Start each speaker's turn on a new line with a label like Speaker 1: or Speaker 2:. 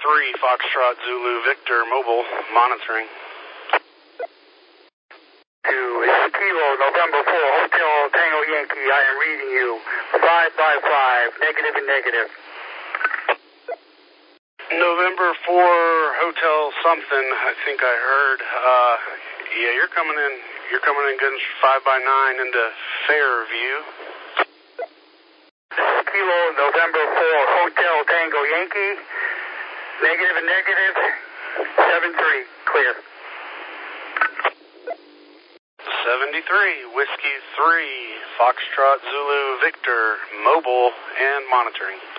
Speaker 1: Foxtrot Zulu Victor mobile monitoring.
Speaker 2: This is Kilo, November 4, Hotel Tango Yankee. I am reading you 5 by 5, negative and negative.
Speaker 1: November 4, Hotel something, I think I heard. Yeah, you're coming in good 5 by 9 into Fairview.
Speaker 2: Kilo, November 4, Hotel Tango Yankee, negative and negative, 7-3, clear.
Speaker 1: 73, Whiskey 3, Foxtrot Zulu Victor, mobile and monitoring.